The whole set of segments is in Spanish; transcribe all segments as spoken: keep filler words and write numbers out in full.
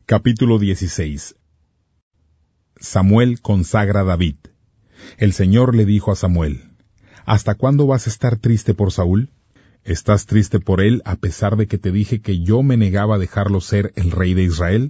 Capítulo dieciséis. Samuel consagra a David. El Señor le dijo a Samuel: ¿Hasta cuándo vas a estar triste por Saúl? ¿Estás triste por él a pesar de que te dije que yo me negaba a dejarlo ser el rey de Israel?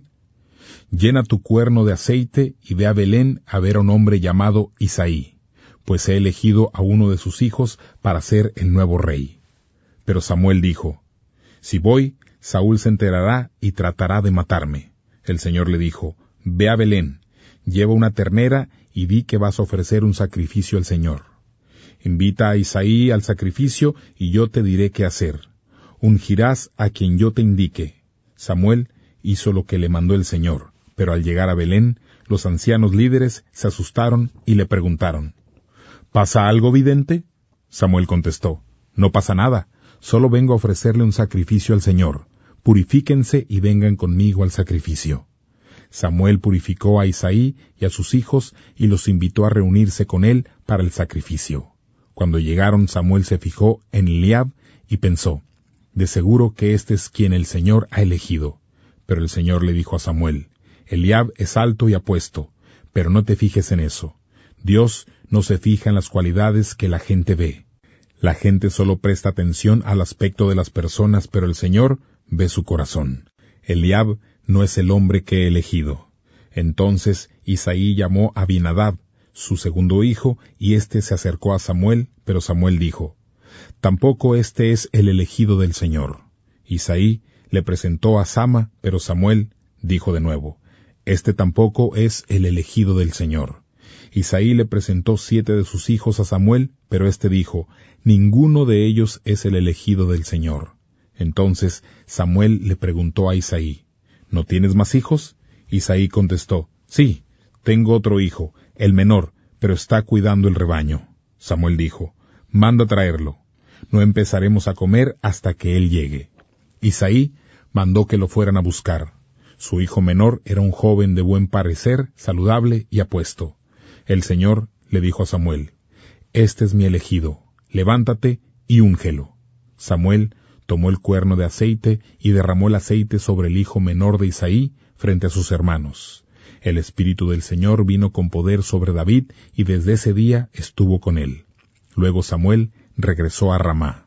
Llena tu cuerno de aceite y ve a Belén a ver a un hombre llamado Isaí, pues he elegido a uno de sus hijos para ser el nuevo rey. Pero Samuel dijo: Si voy, Saúl se enterará y tratará de matarme. El Señor le dijo: Ve a Belén, lleva una ternera y di que vas a ofrecer un sacrificio al Señor. Invita a Isaí al sacrificio y yo te diré qué hacer. Ungirás a quien yo te indique. Samuel hizo lo que le mandó el Señor, pero al llegar a Belén, los ancianos líderes se asustaron y le preguntaron: ¿Pasa algo, vidente? Samuel contestó: No pasa nada, solo vengo a ofrecerle un sacrificio al Señor. Purifíquense y vengan conmigo al sacrificio. Samuel purificó a Isaí y a sus hijos y los invitó a reunirse con él para el sacrificio. Cuando llegaron, Samuel se fijó en Eliab y pensó: de seguro que este es quien el Señor ha elegido. Pero el Señor le dijo a Samuel: Eliab es alto y apuesto, pero no te fijes en eso. Dios no se fija en las cualidades que la gente ve. La gente solo presta atención al aspecto de las personas, pero el Señor ve su corazón. Eliab no es el hombre que he elegido. Entonces Isaí llamó a Abinadab, su segundo hijo, y éste se acercó a Samuel, pero Samuel dijo: Tampoco este es el elegido del Señor. Isaí le presentó a Sama, pero Samuel dijo de nuevo: Este tampoco es el elegido del Señor. Isaí le presentó siete de sus hijos a Samuel, pero éste dijo: Ninguno de ellos es el elegido del Señor. Entonces Samuel le preguntó a Isaí: ¿No tienes más hijos? Isaí contestó: Sí, tengo otro hijo, el menor, pero está cuidando el rebaño. Samuel dijo: Manda traerlo. No empezaremos a comer hasta que él llegue. Isaí mandó que lo fueran a buscar. Su hijo menor era un joven de buen parecer, saludable y apuesto. El Señor le dijo a Samuel: Este es mi elegido, levántate y úngelo. Samuel tomó el cuerno de aceite y derramó el aceite sobre el hijo menor de Isaí frente a sus hermanos. El Espíritu del Señor vino con poder sobre David y desde ese día estuvo con él. Luego Samuel regresó a Ramá.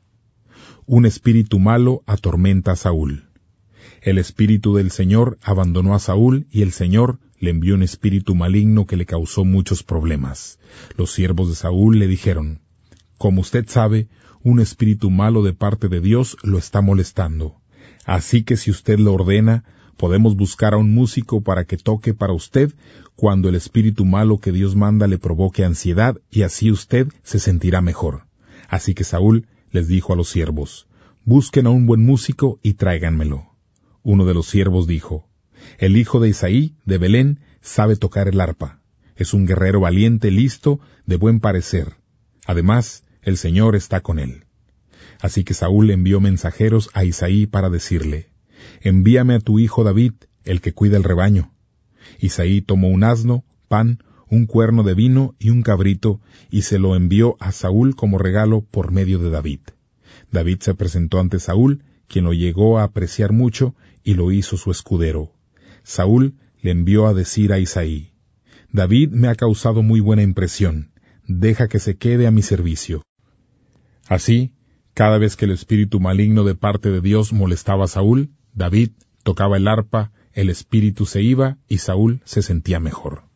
Un espíritu malo atormenta a Saúl. El Espíritu del Señor abandonó a Saúl y el Señor le envió un espíritu maligno que le causó muchos problemas. Los siervos de Saúl le dijeron: Como usted sabe, un espíritu malo de parte de Dios lo está molestando. Así que si usted lo ordena, podemos buscar a un músico para que toque para usted cuando el espíritu malo que Dios manda le provoque ansiedad, y así usted se sentirá mejor. Así que Saúl les dijo a los siervos: Busquen a un buen músico y tráiganmelo. Uno de los siervos dijo: El hijo de Isaí, de Belén, sabe tocar el arpa. Es un guerrero valiente, listo, de buen parecer. Además, el Señor está con él. Así que Saúl envió mensajeros a Isaí para decirle: Envíame a tu hijo David, el que cuida el rebaño. Isaí tomó un asno, pan, un cuerno de vino y un cabrito, y se lo envió a Saúl como regalo por medio de David. David se presentó ante Saúl, quien lo llegó a apreciar mucho, y lo hizo su escudero. Saúl le envió a decir a Isaí: David me ha causado muy buena impresión, deja que se quede a mi servicio. Así, cada vez que el espíritu maligno de parte de Dios molestaba a Saúl, David tocaba el arpa, el espíritu se iba y Saúl se sentía mejor.